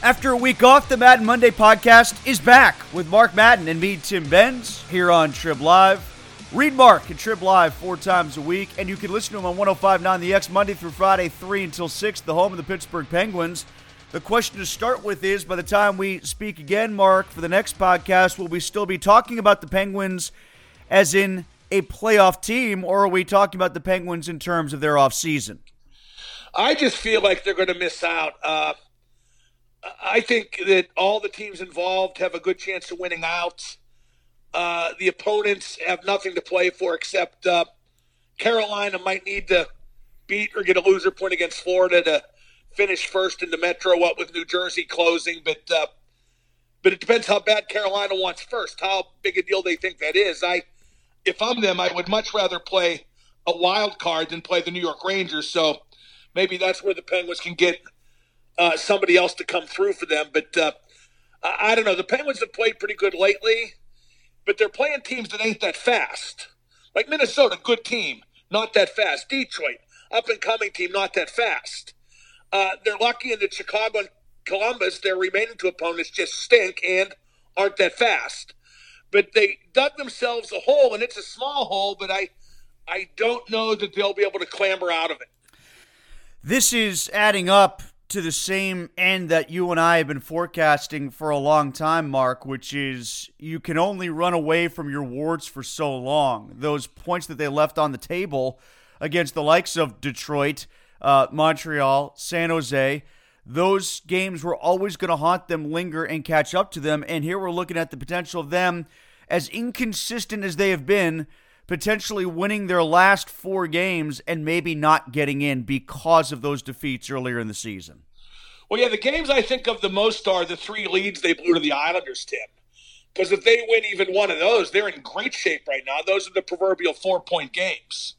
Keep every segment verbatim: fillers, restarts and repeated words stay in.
After a week off, the Madden Monday podcast is back with Mark Madden and me, Tim Benz, here on Trib Live. Read Mark and Trib Live four times a week, and you can listen to him on one oh five point nine The X Monday through Friday, three until six, the home of the Pittsburgh Penguins. The question to start with is, by the time we speak again, Mark, for the next podcast, will we still be talking about the Penguins as in a playoff team, or are we talking about the Penguins in terms of their offseason? I just feel like they're going to miss out. Uh, I think that all the teams involved have a good chance of winning out. Uh, the opponents have nothing to play for except uh, Carolina might need to beat or get a loser point against Florida to finish first in the Metro, what with New Jersey closing. But uh, but it depends how bad Carolina wants first, how big a deal they think that is. I, if I'm them, I would much rather play a wild card than play the New York Rangers. So maybe that's where the Penguins can get Uh, somebody else to come through for them. But uh, I, I don't know. The Penguins have played pretty good lately, but they're playing teams that ain't that fast. Like Minnesota, good team, not that fast. Detroit, up-and-coming team, not that fast. Uh, they're lucky in that Chicago and Columbus, their remaining two opponents, just stink and aren't that fast. But they dug themselves a hole, and it's a small hole, but I, I don't know that they'll be able to clamber out of it. This is adding up to the same end that you and I have been forecasting for a long time, Mark, which is you can only run away from your warts for so long. Those points that they left on the table against the likes of Detroit, uh, Montreal, San Jose, those games were always going to haunt them, linger, and catch up to them. And here we're looking at the potential of them, as inconsistent as they have been, potentially winning their last four games and maybe not getting in because of those defeats earlier in the season. Well, yeah, the games I think of the most are the three leads they blew to the Islanders, Tim. Because if they win even one of those, they're in great shape right now. Those are the proverbial four-point games.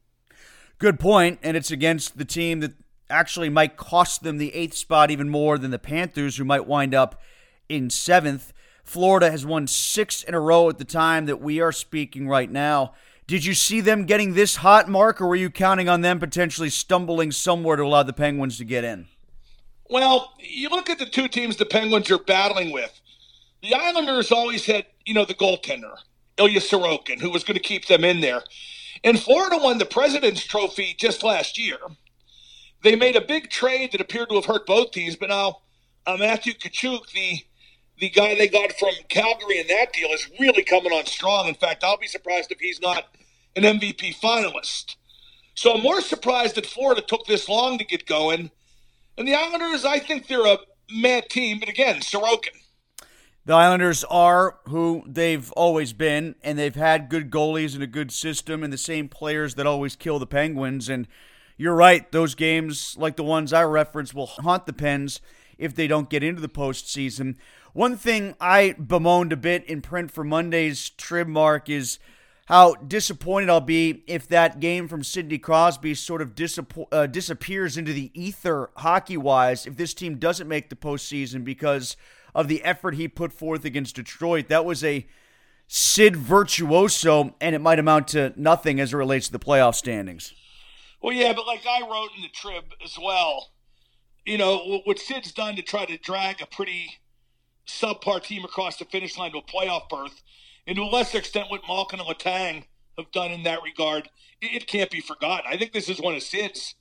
Good point, and it's against the team that actually might cost them the eighth spot even more than the Panthers, who might wind up in seventh. Florida has won six in a row at the time that we are speaking right now. Did you see them getting this hot, Mark, or were you counting on them potentially stumbling somewhere to allow the Penguins to get in? Well, you look at the two teams the Penguins are battling with. The Islanders always had, you know, the goaltender, Ilya Sorokin, who was going to keep them in there. And Florida won the President's Trophy just last year. They made a big trade that appeared to have hurt both teams, but now uh, Matthew Tkachuk, the The guy they got from Calgary in that deal, is really coming on strong. In fact, I'll be surprised if he's not an M V P finalist. So I'm more surprised that Florida took this long to get going. And the Islanders, I think they're a mad team. But again, Sorokin. The Islanders are who they've always been, and they've had good goalies and a good system and the same players that always kill the Penguins. And you're right, those games, like the ones I referenced, will haunt the Pens if they don't get into the postseason. One thing I bemoaned a bit in print for Monday's Trib, Mark, is how disappointed I'll be if that game from Sidney Crosby sort of disapp- uh, disappears into the ether hockey-wise if this team doesn't make the postseason because of the effort he put forth against Detroit. That was a Sid virtuoso, and it might amount to nothing as it relates to the playoff standings. Well, yeah, but like I wrote in the Trib as well, you know, what Sid's done to try to drag a pretty subpar team across the finish line to a playoff berth, and to a lesser extent what Malkin and Letang have done in that regard, it, it can't be forgotten. I think this is one of Sid's,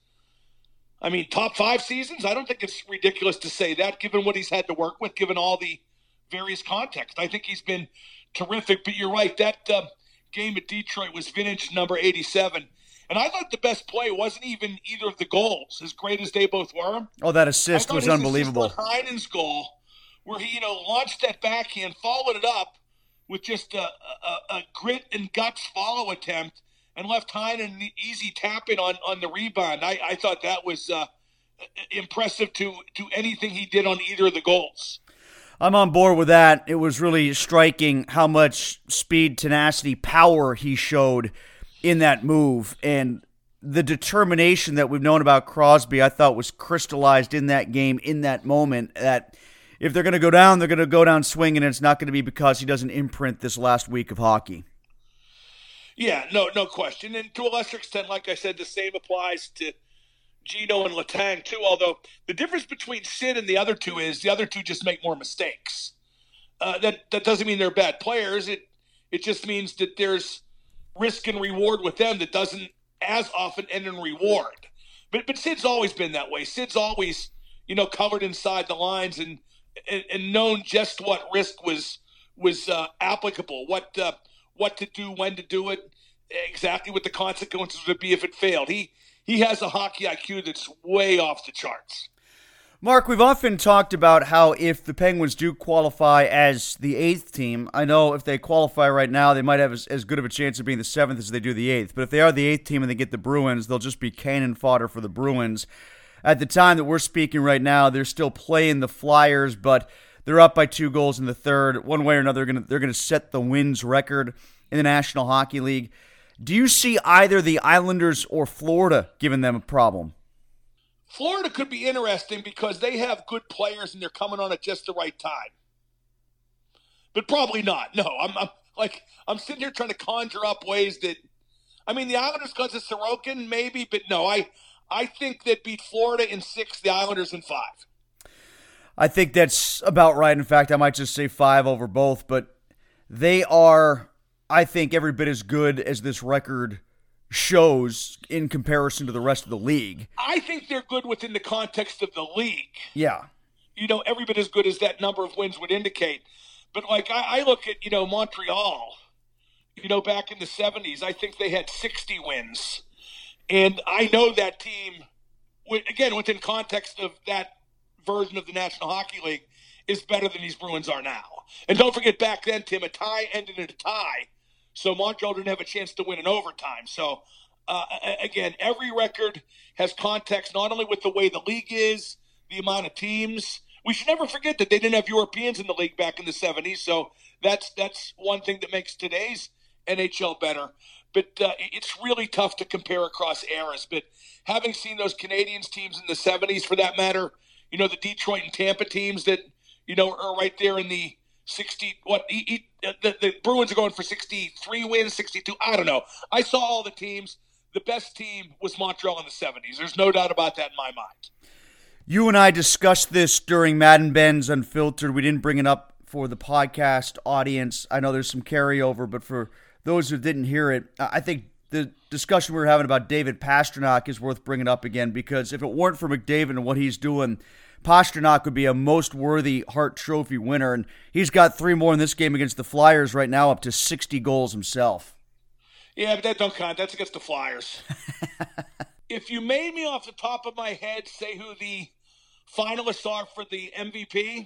I mean, top five seasons. I don't think it's ridiculous to say that, given what he's had to work with, given all the various context. I think he's been terrific, but you're right, that uh, game at Detroit was vintage number eighty-seven. And I thought the best play wasn't even either of the goals, as great as they both were. Oh, that assist was unbelievable. Assist on Heinen's goal, where he, you know, launched that backhand, followed it up with just a, a, a grit and guts follow attempt, and left Heinen an easy tap in on, on the rebound. I, I thought that was uh, impressive to, to anything he did on either of the goals. I'm on board with that. It was really striking how much speed, tenacity, power he showed in that move. And the determination that we've known about Crosby, I thought was crystallized in that game, in that moment, that if they're going to go down, they're going to go down swinging, and it's not going to be because he doesn't imprint this last week of hockey. Yeah, no, no question. And to a lesser extent, like I said, the same applies to Gino and Letang too. Although the difference between Sid and the other two is the other two just make more mistakes. Uh, that that doesn't mean they're bad players. It it just means that there's risk and reward with them that doesn't as often end in reward. But but Sid's always been that way. Sid's always, you know, covered inside the lines and and, and known just what risk was was uh, applicable, what uh, what to do, when to do it, exactly what the consequences would be if it failed. He he has a hockey I Q that's way off the charts. Mark, we've often talked about how if the Penguins do qualify as the eighth team, I know if they qualify right now, they might have as, as good of a chance of being the seventh as they do the eighth. But if they are the eighth team and they get the Bruins, they'll just be cannon fodder for the Bruins. At the time that we're speaking right now, they're still playing the Flyers, but they're up by two goals in the third. One way or another, they're going to they're going to set the wins record in the National Hockey League. Do you see either the Islanders or Florida giving them a problem? Florida could be interesting because they have good players and they're coming on at just the right time. But probably not. No, I'm, I'm like I'm sitting here trying to conjure up ways that, I mean, the Islanders because of Sorokin, maybe, but no, I I think that beat Florida in six, the Islanders in five. I think that's about right. In fact, I might just say five over both, but they are, I think, every bit as good as this record shows in comparison to the rest of the league. I think they're good within the context of the league. Yeah. You know, every bit as good as that number of wins would indicate. But, like, I, I look at, you know, Montreal, you know, back in the seventies, I think they had sixty wins. And I know that team, again, within context of that version of the National Hockey League, is better than these Bruins are now. And don't forget back then, Tim, a tie ended in a tie. So Montreal didn't have a chance to win in overtime. So, uh, again, every record has context not only with the way the league is, the amount of teams. We should never forget that they didn't have Europeans in the league back in the seventies. So that's that's one thing that makes today's N H L better. But uh, it's really tough to compare across eras. But having seen those Canadians teams in the seventies, for that matter, you know, the Detroit and Tampa teams that, you know, are right there in the sixty, what, he, he, the, the Bruins are going for sixty-three wins, sixty-two, I don't know. I saw all the teams. The best team was Montreal in the seventies. There's no doubt about that in my mind. You and I discussed this during Madden Ben's Unfiltered. We didn't bring it up for the podcast audience. I know there's some carryover, but for those who didn't hear it, I think the discussion we were having about David Pastrnak is worth bringing up again, because if it weren't for McDavid and what he's doing, Pastrnak would be a most worthy Hart Trophy winner, and he's got three more in this game against the Flyers right now, up to sixty goals himself. Yeah, but that don't count. That's against the Flyers. If you made me off the top of my head say who the finalists are for the M V P,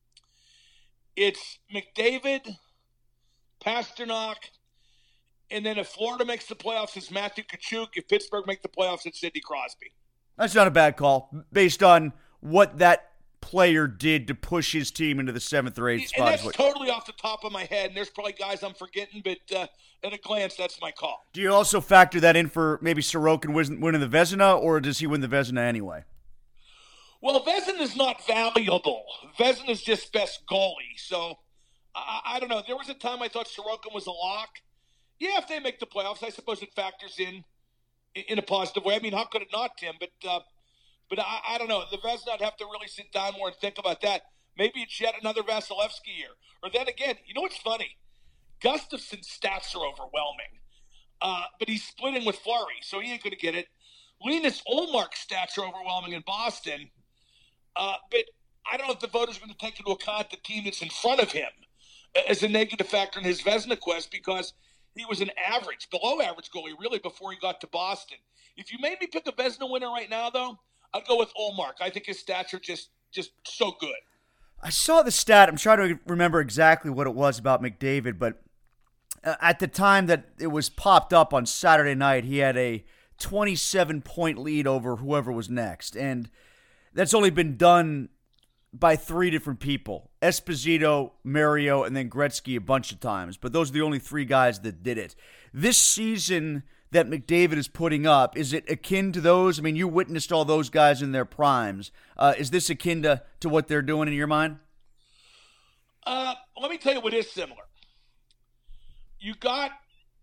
it's McDavid, Pastrnak, and then if Florida makes the playoffs, it's Matthew Tkachuk. If Pittsburgh make the playoffs, it's Sidney Crosby. That's not a bad call, based on what that player did to push his team into the seventh or eighth spot. And that's totally off the top of my head, and there's probably guys I'm forgetting, but uh, at a glance, that's my call. Do you also factor that in for maybe Sorokin winning the Vezina, or does he win the Vezina anyway? Well, Vezina is not valuable. Vezina is just best goalie. So, I, I don't know. There was a time I thought Sorokin was a lock. Yeah, if they make the playoffs, I suppose it factors in in a positive way. I mean, how could it not, Tim? But uh, but I, I don't know. The Vezina, I'd have to really sit down more and think about that. Maybe it's yet another Vasilevsky year. Or then again, you know what's funny? Gustafson's stats are overwhelming. Uh, but he's splitting with Fleury, so he ain't going to get it. Linus Ullmark's stats are overwhelming in Boston. Uh, but I don't know if the voters are going to take into account the team that's in front of him as a negative factor in his Vezina quest, because he was an average, below average goalie, really, before he got to Boston. If you made me pick a Vezina winner right now, though, I'd go with Ullmark. I think his stats are just, just so good. I saw the stat. I'm trying to remember exactly what it was about McDavid, but at the time that it was popped up on Saturday night, he had a twenty-seven point lead over whoever was next. And that's only been done by three different people. Esposito, Mario, and then Gretzky a bunch of times. But those are the only three guys that did it. This season that McDavid is putting up, is it akin to those? I mean, you witnessed all those guys in their primes. Uh, is this akin to, to what they're doing in your mind? Uh, let me tell you what is similar. You got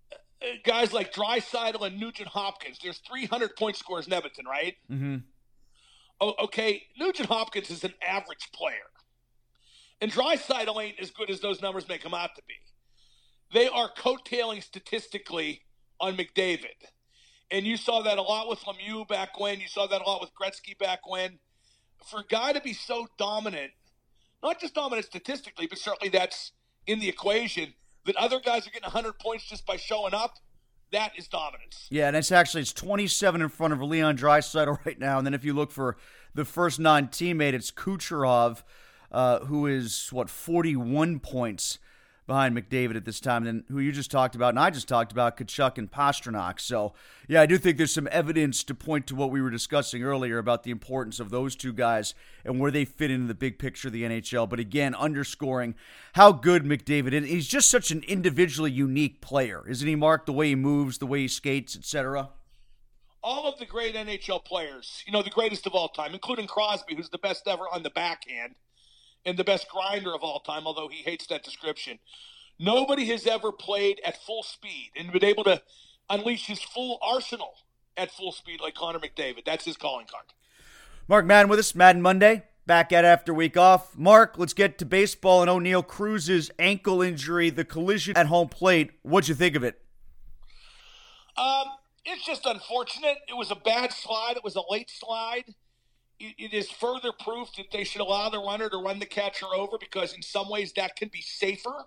guys like Draisaitl and Nugent Hopkins. There's three hundred point scorers in Edmonton, right? Mm-hmm. Oh, okay, Nugent Hopkins is an average player. And Draisaitl ain't as good as those numbers make him out to be. They are coattailing statistically on McDavid. And you saw that a lot with Lemieux back when. You saw that a lot with Gretzky back when. For a guy to be so dominant, not just dominant statistically, but certainly that's in the equation, that other guys are getting one hundred points just by showing up, that is dominance. Yeah, and it's actually it's twenty-seven in front of Leon Draisaitl right now. And then if you look for the first non-teammate, it's Kucherov, uh, who is, what, forty-one points behind McDavid at this time, and then who you just talked about, and I just talked about, Tkachuk and Pastrnak. So, yeah, I do think there's some evidence to point to what we were discussing earlier about the importance of those two guys and where they fit into the big picture of the N H L. But again, underscoring how good McDavid is. He's just such an individually unique player, isn't he, Mark? The way he moves, the way he skates, et cetera. All of the great N H L players, you know, the greatest of all time, including Crosby, who's the best ever on the backhand, and the best grinder of all time, although he hates that description. Nobody has ever played at full speed and been able to unleash his full arsenal at full speed like Connor McDavid. That's his calling card. Mark Madden with us, Madden Monday, back at after week off. Mark, let's get to baseball and O'Neal Cruz's ankle injury, the collision at home plate. What'd you think of it? Um, it's just unfortunate. It was a bad slide. It was a late slide. It is further proof that they should allow the runner to run the catcher over, because in some ways that can be safer.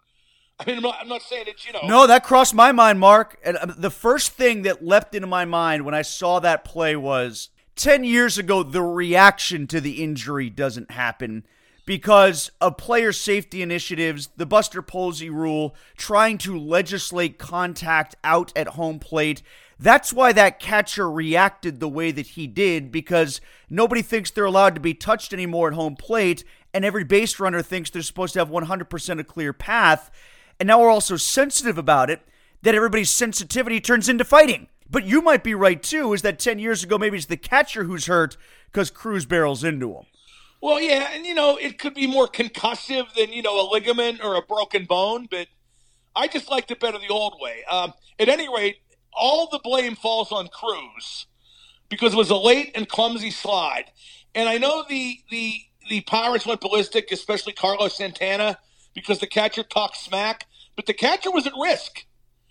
I mean, I'm not, I'm not saying it's, you know. No, that crossed my mind, Mark. And the first thing that leapt into my mind when I saw that play was ten years ago, the reaction to the injury doesn't happen because of player safety initiatives, the Buster Posey rule, trying to legislate contact out at home plate. That's why that catcher reacted the way that he did, because nobody thinks they're allowed to be touched anymore at home plate, and every base runner thinks they're supposed to have one hundred percent a clear path. And now we're also sensitive about it, that everybody's sensitivity turns into fighting. But you might be right, too, is that ten years ago, maybe it's the catcher who's hurt because Cruz barrels into him. Well, yeah, and, you know, it could be more concussive than, you know, a ligament or a broken bone, but I just liked it better the old way. Um, at any rate, all the blame falls on Cruz because it was a late and clumsy slide. And I know the the the Pirates went ballistic, especially Carlos Santana, because the catcher talked smack, but the catcher was at risk.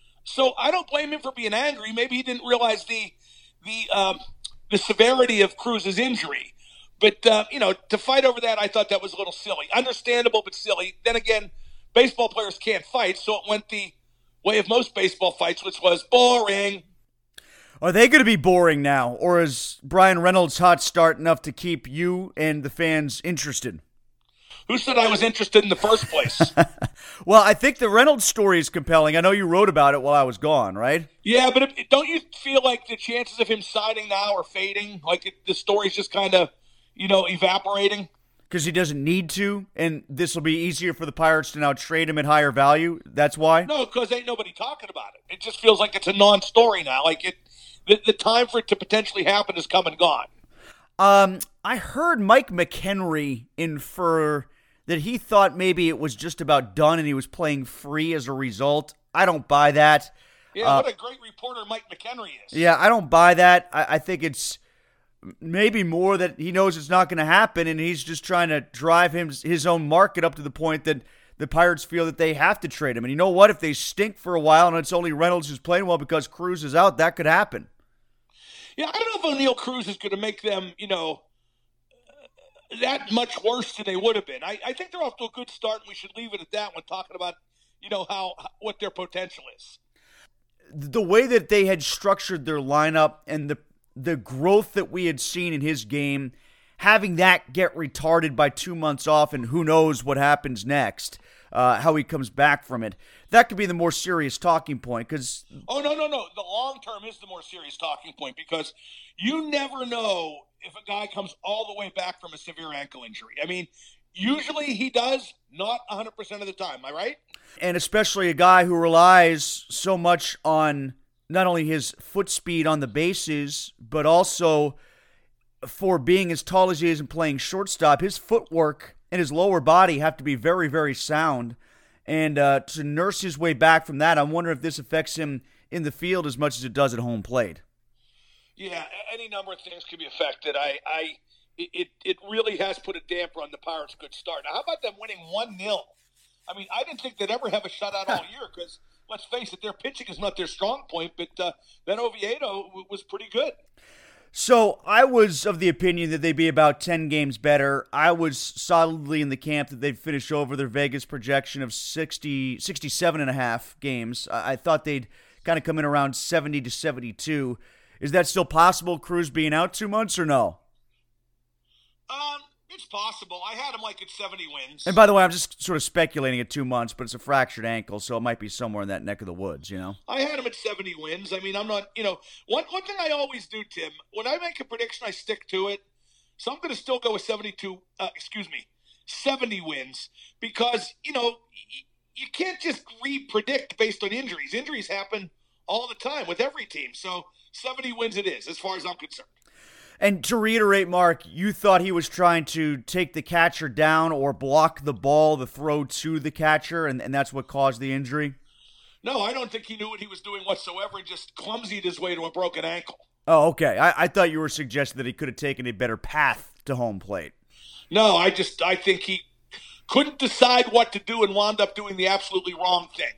So I don't blame him for being angry. Maybe he didn't realize the the um, the severity of Cruz's injury. But, uh, you know, to fight over that, I thought that was a little silly. Understandable, but silly. Then again, baseball players can't fight, so it went the way of most baseball fights, which was boring. Are they going to be boring now, or is Brian Reynolds' hot start enough to keep you and the fans interested? Who said I was interested in the first place? Well, I think the Reynolds story is compelling. I know you wrote about it while I was gone, right? Yeah, but if, don't you feel like the chances of him signing now are fading? Like it, the story's just kind of, you know, evaporating? Because he doesn't need to, and this will be easier for the Pirates to now trade him at higher value? That's why? No, because ain't nobody talking about it. It just feels like it's a non-story now. Like it, the, the time for it to potentially happen has come and gone. Um, I heard Mike McHenry infer that he thought maybe it was just about done and he was playing free as a result. I don't buy that. Yeah, uh, what a great reporter Mike McHenry is. Yeah, I don't buy that. I, I think it's maybe more that he knows it's not going to happen, and he's just trying to drive him, his own market up to the point that the Pirates feel that they have to trade him. And you know what? If they stink for a while and it's only Reynolds who's playing well because Cruz is out, that could happen. Yeah, I don't know if O'Neal Cruz is going to make them, you know, that much worse than they would have been. I, I think they're off to a good start, and we should leave it at that when talking about, you know, how what their potential is. The way that they had structured their lineup and the the growth that we had seen in his game, having that get retarded by two months off, and who knows what happens next, uh, how he comes back from it, that could be the more serious talking point. Because oh no no no, the long term is the more serious talking point, because you never know if a guy comes all the way back from a severe ankle injury. I mean, usually he does, not one hundred percent of the time. Am I right? And especially a guy who relies so much on not only his foot speed on the bases, but also for being as tall as he is and playing shortstop, his footwork and his lower body have to be very, very sound. And uh, to nurse his way back from that, I'm wondering if this affects him in the field as much as it does at home plate. Yeah, any number of things can be affected. I, I, it, it really has put a damper on the Pirates' good start. Now, how about them winning one nil? I mean, I didn't think they'd ever have a shutout all year because, let's face it, their pitching is not their strong point, but uh, that Oviedo was pretty good. So I was of the opinion that they'd be about ten games better. I was solidly in the camp that they'd finish over their Vegas projection of sixty, sixty-seven and a half games. I thought they'd kind of come in around seventy to seventy-two. Is that still possible, Cruz being out two months or no? Um, it's possible. I had him like at seventy wins. And by the way, I'm just sort of speculating at two months, but it's a fractured ankle, so it might be somewhere in that neck of the woods, you know? I had him at seventy wins. I mean, I'm not, you know, one, one thing I always do, Tim, when I make a prediction, I stick to it. So I'm going to still go with seventy-two, uh, excuse me, seventy wins because, you know, y- you can't just re-predict based on injuries. Injuries happen all the time with every team. So seventy wins it is, as far as I'm concerned. And to reiterate, Mark, you thought he was trying to take the catcher down or block the ball, the throw to the catcher, and, and that's what caused the injury? No, I don't think he knew what he was doing whatsoever and just clumsied his way to a broken ankle. Oh, okay. I, I thought you were suggesting that he could have taken a better path to home plate. No, I just I think he couldn't decide what to do and wound up doing the absolutely wrong thing.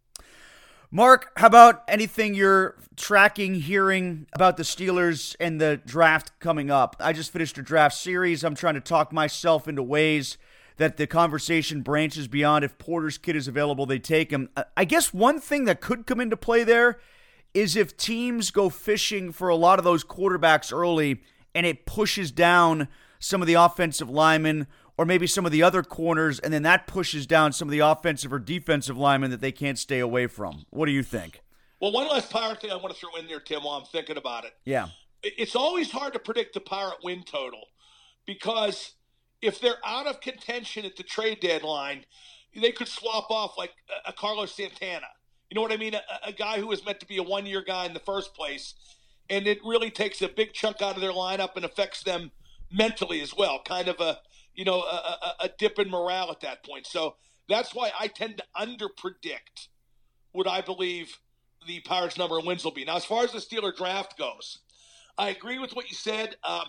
Mark, how about anything you're tracking, hearing about the Steelers and the draft coming up? I just finished a draft series. I'm trying to talk myself into ways that the conversation branches beyond if Porter's kid is available, they take him. I guess one thing that could come into play there is if teams go fishing for a lot of those quarterbacks early and it pushes down some of the offensive linemen or maybe some of the other corners, and then that pushes down some of the offensive or defensive linemen that they can't stay away from. What do you think? Well, one last Pirate thing I want to throw in there, Tim, while I'm thinking about it. Yeah. It's always hard to predict the Pirate win total because if they're out of contention at the trade deadline, they could swap off like a Carlos Santana. You know what I mean? A, a guy who was meant to be a one-year guy in the first place, and it really takes a big chunk out of their lineup and affects them mentally as well, kind of a you know, a, a, a dip in morale at that point. So that's why I tend to under-predict what I believe the Pirates' number of wins will be. Now, as far as the Steeler draft goes, I agree with what you said. Um,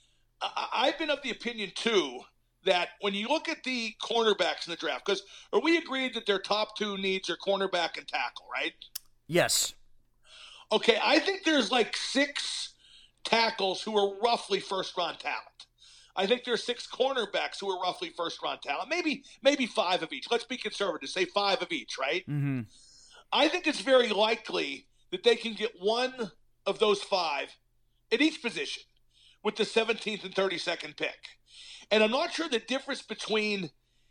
I, I've been of the opinion, too, that when you look at the cornerbacks in the draft, because are we agreed that their top two needs are cornerback and tackle, right? Yes. Okay, I think there's like six tackles who are roughly first-round talent. I think there's six cornerbacks who are roughly first-round talent. Maybe maybe five of each. Let's be conservative. Say five of each, right? Mm-hmm. I think it's very likely that they can get one of those five at each position with the seventeenth and thirty-second pick. And I'm not sure the difference between,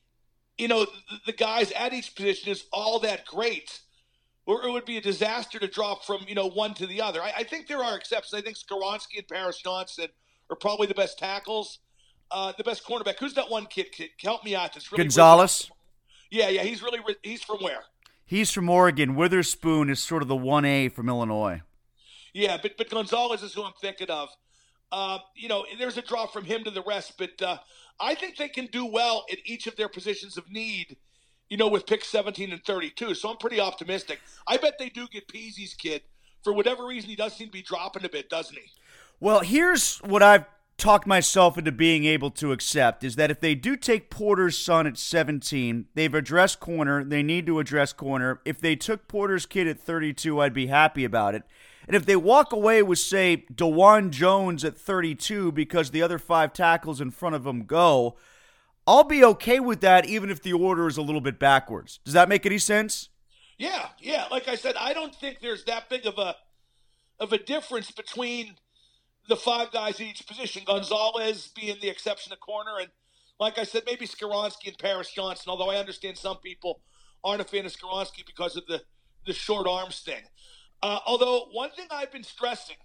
you know, the, the guys at each position is all that great, or it would be a disaster to drop from, you know, one to the other. I, I think there are exceptions. I think Skoronski and Paris Johnson are probably the best tackles. Uh, the best cornerback. Who's that one kid? kid? Help me out. That's really Gonzalez? Yeah, yeah. He's really – he's from where? He's from Oregon. Witherspoon is sort of the one A from Illinois. Yeah, but but Gonzalez is who I'm thinking of. Uh, you know, there's a drop from him to the rest, but uh, I think they can do well at each of their positions of need, you know, with picks seventeen and thirty-two. So I'm pretty optimistic. I bet they do get Peasy's kid. For whatever reason, he does seem to be dropping a bit, doesn't he? Well, here's what I've talked myself into being able to accept is that if they do take Porter's son at seventeen, they've addressed corner, they need to address corner. If they took Porter's kid at thirty-two, I'd be happy about it. And if they walk away with, say, DeJuan Jones at thirty-two because the other five tackles in front of him go, I'll be okay with that even if the order is a little bit backwards. Does that make any sense? Yeah, yeah. Like I said, I don't think there's that big of a of a difference between the five guys in each position, Gonzalez being the exception to corner, and like I said, maybe Skoronski and Paris Johnson, although I understand some people aren't a fan of Skoronski because of the, the short arms thing. Uh, although one thing I've been stressing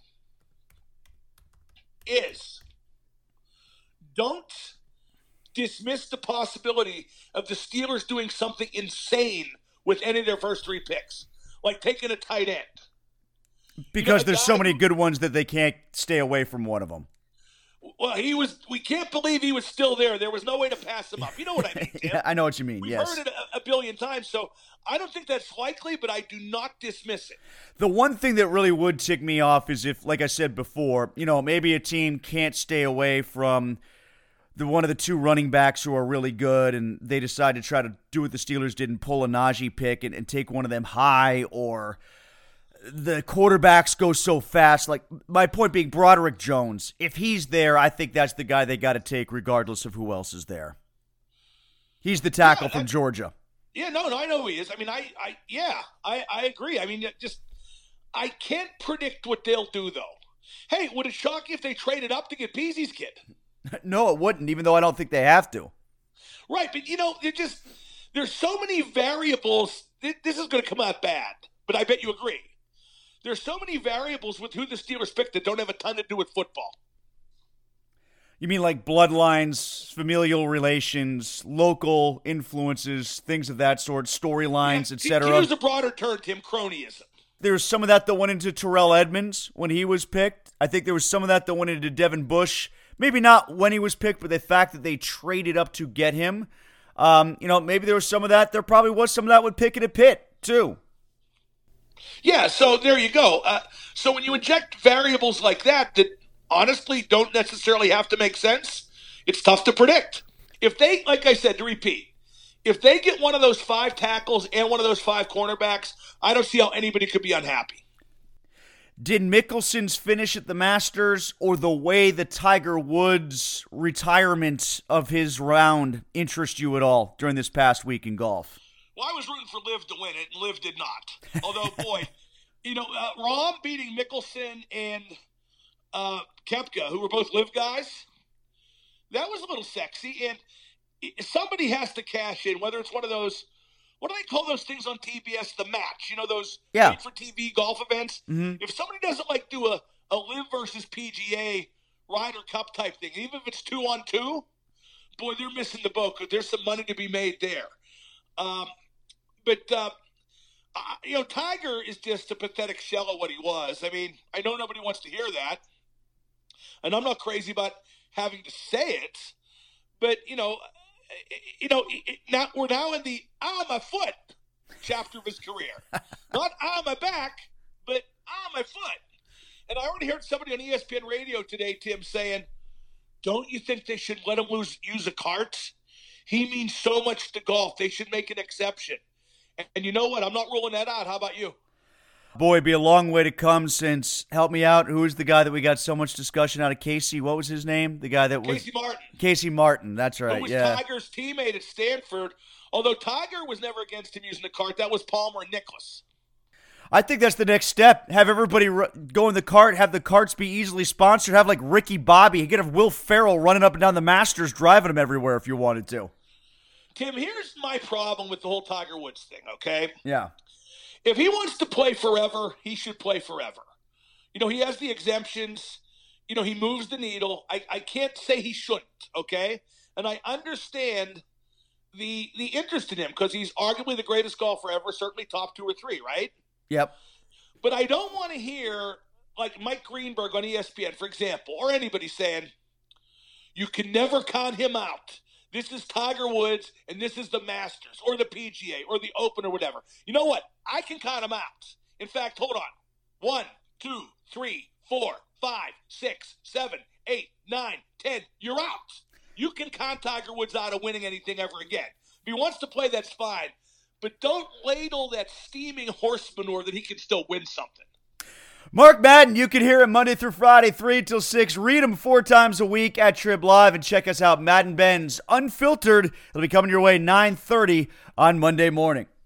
is don't dismiss the possibility of the Steelers doing something insane with any of their first three picks, like taking a tight end. Because You know, there's so many who, good ones that they can't stay away from one of them. Well, he was. We can't believe he was still there. There was no way to pass him up. You know what I mean, Tim? Yeah, I know what you mean. We've yes. heard it a, a billion times, so I don't think that's likely, but I do not dismiss it. The one thing that really would tick me off is if, like I said before, you know, maybe a team can't stay away from the one of the two running backs who are really good, and they decide to try to do what the Steelers did and pull a Najee pick and, and take one of them high, or the quarterbacks go so fast. Like, my point being, Broderick Jones, if he's there, I think that's the guy they got to take regardless of who else is there. He's the tackle yeah, from Georgia. Yeah, no, no, I know who he is. I mean, I, I yeah, I, I agree. I mean, just I can't predict what they'll do, though. Hey, would it shock you if they traded up to get Peasy's kid? No, it wouldn't, even though I don't think they have to. Right, but, you know, they're just there's so many variables. This is going to come out bad, but I bet you agree. There's so many variables with who the Steelers pick that don't have a ton to do with football. You mean like bloodlines, familial relations, local influences, things of that sort, storylines, yeah, et cetera? To use a broader term, Tim, cronyism. There was some of that that went into Terrell Edmonds when he was picked. I think there was some of that that went into Devin Bush. Maybe not when he was picked, but the fact that they traded up to get him. Um, you know, maybe there was some of that. There probably was some of that with Pickett at Pitt, too. Yeah, so there you go. Uh, so when you inject variables like that that honestly don't necessarily have to make sense, it's tough to predict. If they, like I said, to repeat, if they get one of those five tackles and one of those five cornerbacks, I don't see how anybody could be unhappy. Did Mickelson's finish at the Masters or the way the Tiger Woods retirement of his round interest you at all during this past week in golf? Well, I was rooting for Liv to win it, and Liv did not. Although, boy, you know, uh, Rahm beating Mickelson and uh, Koepka, who were both Liv guys, that was a little sexy. And somebody has to cash in, whether it's one of those, what do they call those things on T B S, the match? You know, those yeah. made-for-T V golf events? Mm-hmm. If somebody doesn't, like, do a, a Liv versus P G A Ryder Cup type thing, even if it's two on two, boy, they're missing the boat because there's some money to be made there. Um, but, uh, uh, you know, Tiger is just a pathetic shell of what he was. I mean, I know nobody wants to hear that, and I'm not crazy about having to say it, but, you know, you know, now we're now in the on my foot chapter of his career. Not on my back, but on my foot. And I already heard somebody on E S P N radio today, Tim, saying, don't you think they should let him lose, use a cart? He means so much to golf. They should make an exception. And, and you know what? I'm not ruling that out. How about you? Boy, it'd be a long way to come since, help me out, who is the guy that we got so much discussion out of? Casey, what was his name? The guy that was... Casey Martin. Casey Martin, that's right, Who was yeah. Tiger's teammate at Stanford. Although Tiger was never against him using the cart. That was Palmer and Nicklaus. I think that's the next step. Have everybody go in the cart, have the carts be easily sponsored, have like Ricky Bobby. You could have Will Ferrell running up and down the Masters, driving them everywhere if you wanted to. Tim, here's my problem with the whole Tiger Woods thing, okay? Yeah. If he wants to play forever, he should play forever. You know, he has the exemptions. You know, he moves the needle. I, I can't say he shouldn't, okay? And I understand the the interest in him because he's arguably the greatest golfer ever, certainly top two or three, right? Yep. But I don't want to hear, like Mike Greenberg on E S P N, for example, or anybody saying, you can never count him out. This is Tiger Woods, and this is the Masters, or the P G A, or the Open, or whatever. You know what? I can count him out. In fact, hold on. One, two, three, four, five, six, seven, eight, nine, ten. You're out. You can count Tiger Woods out of winning anything ever again. If he wants to play, that's fine. But don't ladle that steaming horse manure that he can still win something. Mark Madden, you can hear him Monday through Friday, three till six. Read him four times a week at Trib Live, and check us out, Madden Benz Unfiltered. It'll be coming your way nine thirty on Monday morning.